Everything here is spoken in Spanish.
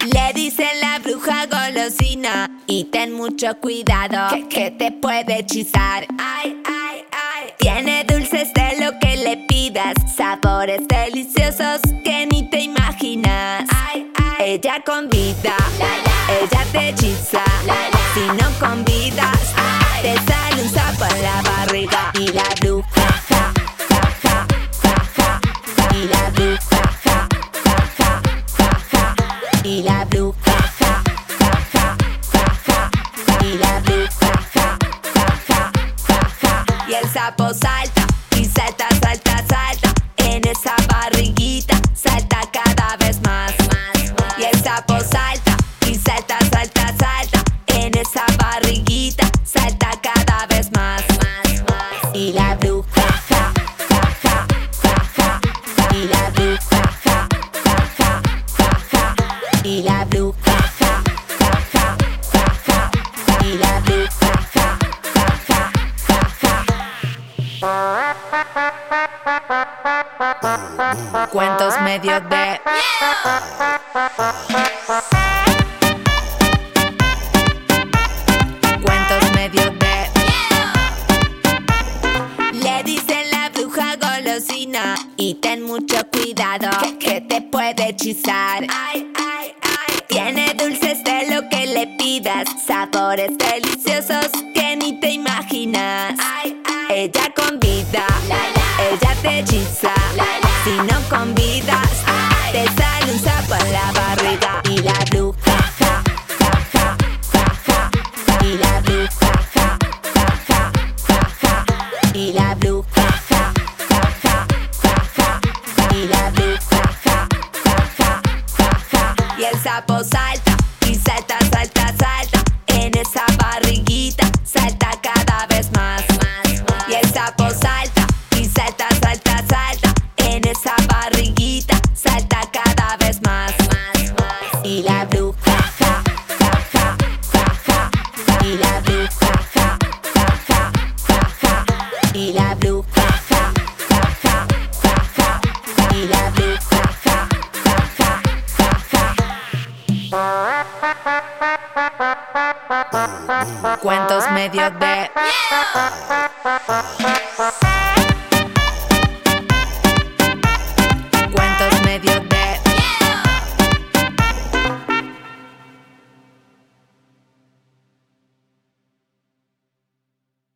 Le dicen la bruja golosina y ten mucho cuidado que te puede hechizar. Ay, ay, ay. Tiene dulces de lo que le pidas, sabores deliciosos que ni te imaginas. Ay, ay. Ella convida, ella te hechiza. Si no convidas, te sale un sapo en la barriga. Y la bruja, ja, ja, ja, ja, ja. Y la bruja, ja, ja, ja, ja, ja. Y la bruja, ja, ja, ja, ja, ja. Y la bruja, ja, ja, ja, ja, ja. Y el sapo salta y salta, salta, salta. En esa barriguita salta cada vez más. Y el sapo salta y salta, salta, salta. En esa barriguita salta cada vez más. Y la bruja, ja, ja, ja, ja, ja. Y la bruja, ja, ja, ja, ja, ja. Y la bruja, ja, ja, ja, ja, ja. Y la bruja, ja, ja, ja, ja, ja. Cuentos medio de Cuentos medio de Le dicen la bruja golosina y ten mucho cuidado que te puede hechizar. Ay, ay, ay. Tiene dulces de lo que le pidas, sabores deliciosos que ni te imaginas. Ay, ay. Ella convida, ella te hechiza. Si no convidas, te sale un sapo en la barriga. Y la bruja, ja, ja, ja, ja, ja. Y la bruja, ja, ja, ja, ja, ja. Y la bruja, ja, ja, ja, ja, ja. Y la bruja, ja, ja, ja, ja, ja. Y el sapo salta y salta, salta, salta. En esa barriguita salta cada vez más. Y el sapo salta y salta, salta, salta. En esa barriguita salta cada vez más. Y la bruja, ja, ja, ja, ja, ja. Y la bruja, ja, ja, ja, ja, ja. Y la bruja, ja, ja, ja, ja, ja. Y la bruja, ja, ja, ja, ja, ja. Cuentos medio de